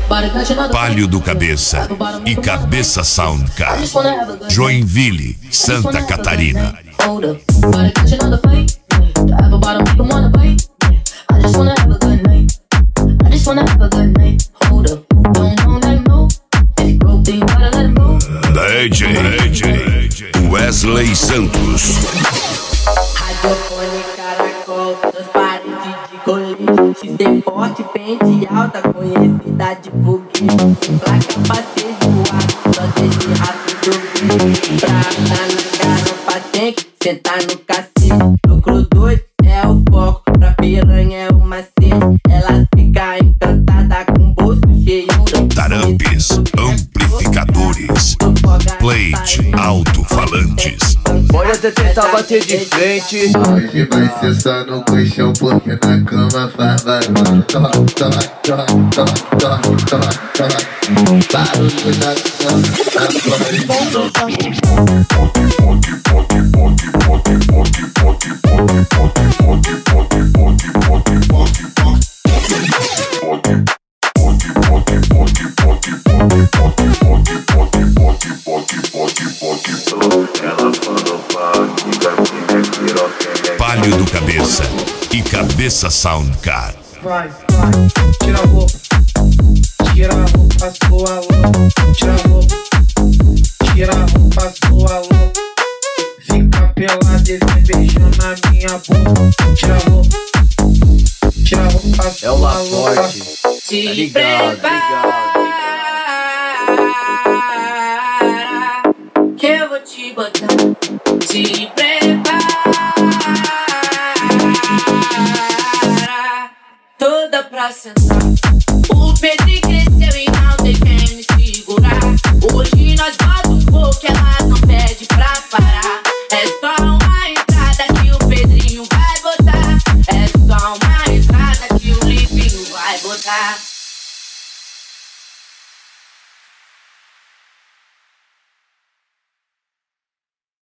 Palio do Cabeça e Cabeça Sound Car, Joinville, Santa Catarina. DJ Wesley Santos. Radiofone caracol, nas paredes de colete. X-Tem forte, pente alta, conhecida de foguete. Placa pra ser voado, só desde rápido. Pra andar na garupa tem que sentar no cacete. Lucro doido é o foco, pra piranha é o macete. Ela fica encantada com o bolso cheio. Tarampes, amplificadores, plate, alto-falantes. Pode até tentar bater de frente. Hoje vai ser só no colchão, porque na cama faz barulho. Toma, toma, toma, toma, toma, toma, toma. Barulho na Palio do Cabeça e Cabeça Sound Car. Vai, tira a roupa, sua louca. Tira a roupa, sua louca. Fica pelada e vem beijando na minha boca. Tira a roupa, É o sua La louca. Forte. Tá ligado. Que eu vou te botar. Se prepara, toda pra sentar. O Pedro cresceu e não tem quem me segurar. Hoje nós bota o fogo que elas não pedem pra parar. É só uma entrada que o Pedrinho vai botar. É só uma entrada que o Livinho vai botar.